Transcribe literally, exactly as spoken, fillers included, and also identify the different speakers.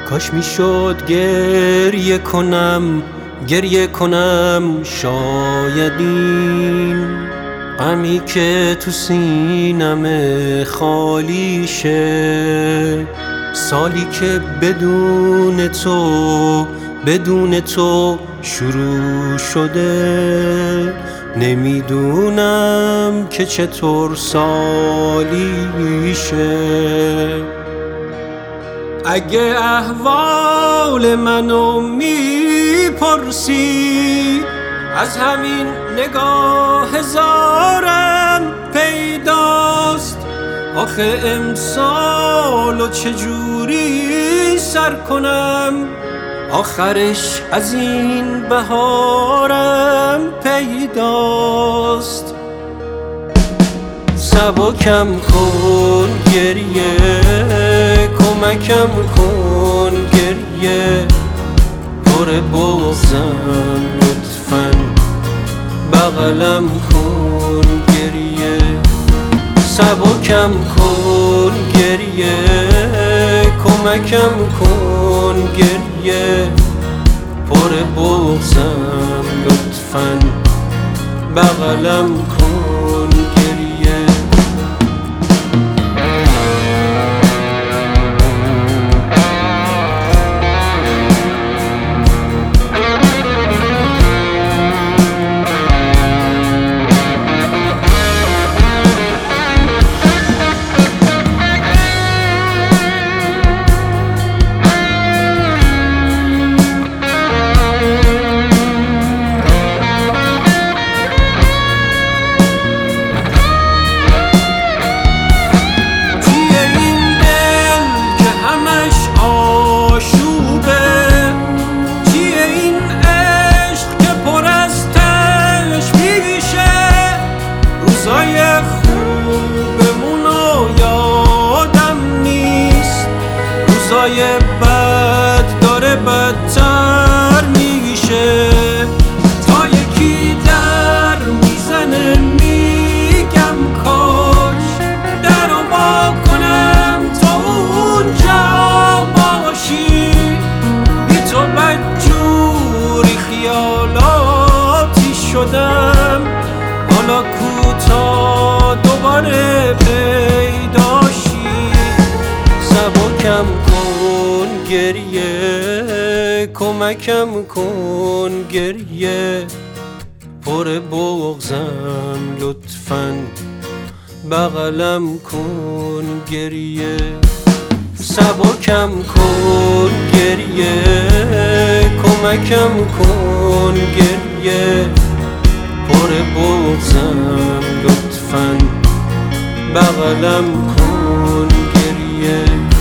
Speaker 1: کاش میشد گریه کنم گریه کنم شاید این غمی که تو سینم خالی شه، سالی که بدون تو بدون تو شروع شده، نمیدونم که چطور سالی شه. اگه احوال منو میپرسی، از همین نگاه زارم پیداست. آخه امسالو چجوری سر کنم، آخرش از این بهارم پیداست. سبکم کن گریه، کمکم کن گریه، پر بغضم لطفاً بغلم کن گریه. سبکم کن گریه، کمکم کن گریه، پر بغضم لطفاً بغلم کن گریه. روزای خوبمونو یادم نیست، روزای بد داره بدتر میشه. تا یکی در میزنه میگم کاش درو با کنم تا اونجا باشی. بی تو بدجوری خیالاتی شدم، حالا تا دوباره پیداشی. سبکم کن گریه، کمکم کن گریه، پر بغضم لطفاً بغلم کن گریه. سبکم کن گریه، کمکم کن گریه، پر بغضم لطفاً بغلم کن گریه.